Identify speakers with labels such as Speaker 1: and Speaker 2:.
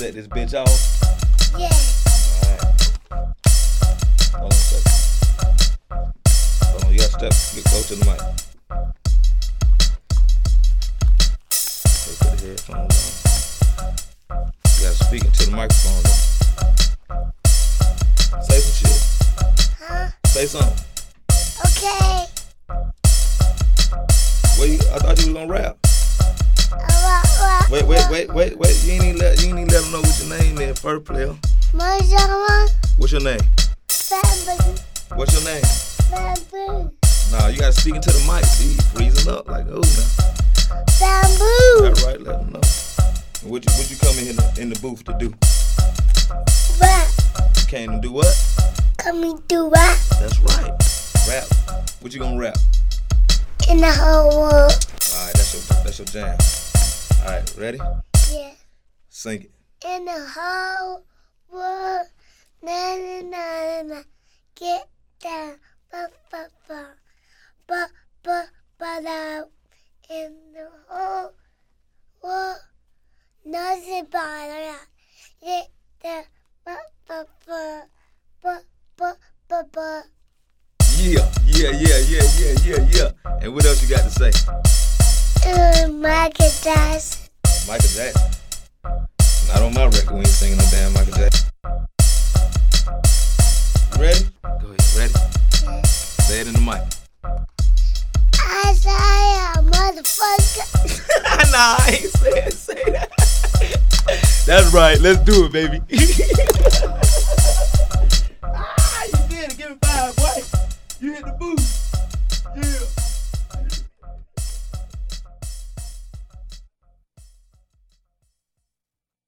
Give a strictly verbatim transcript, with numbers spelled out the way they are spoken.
Speaker 1: set this bitch off?
Speaker 2: Yeah.
Speaker 1: Alright. Hold on a second. Hold on, you gotta step, get close to the mic. Okay, put the headphones on. You gotta speak into the microphone though. Say some shit.
Speaker 2: Huh?
Speaker 1: Say something.
Speaker 2: Okay.
Speaker 1: Wait, you, I thought you was gonna rap.
Speaker 2: Uh, what,
Speaker 1: Wait, wait, wait, wait, wait. You ain't even let, you ain't even let them know what your name is first, player.
Speaker 2: My mama,
Speaker 1: What's your name?
Speaker 2: bamboo,
Speaker 1: What's your name?
Speaker 2: bamboo,
Speaker 1: Nah, you gotta speak into the mic. See, you freezing up like, oh, now.
Speaker 2: bamboo.
Speaker 1: That's right, let them know. What you, what you come in here in the, in the booth to do?
Speaker 2: Rap.
Speaker 1: You came to do what?
Speaker 2: Coming to rap
Speaker 1: That's right. Rap. What you gonna rap?
Speaker 2: in the whole world.
Speaker 1: Alright, that's your, that's your jam. Alright, ready?
Speaker 2: Yeah.
Speaker 1: Sing it.
Speaker 2: In the whole world. Na na na na. Get down. Ba ba ba. Ba ba ba da. In the whole world. Nothing but that. Get down. Ba ba ba. Ba ba ba ba.
Speaker 1: Yeah, yeah, yeah, yeah, yeah, yeah, yeah. And what else you got to say?
Speaker 2: Uh, Michael Jackson.
Speaker 1: Michael Jackson. Not on my record, we ain't singing no damn Michael Jackson. You ready? Go ahead, ready?
Speaker 2: Yeah.
Speaker 1: Say it in the mic.
Speaker 2: I say a motherfucker.
Speaker 1: Nah, I ain't saying say that. That's right, let's do it, baby. Ah, you did it, give me five, boy. You hit the booth.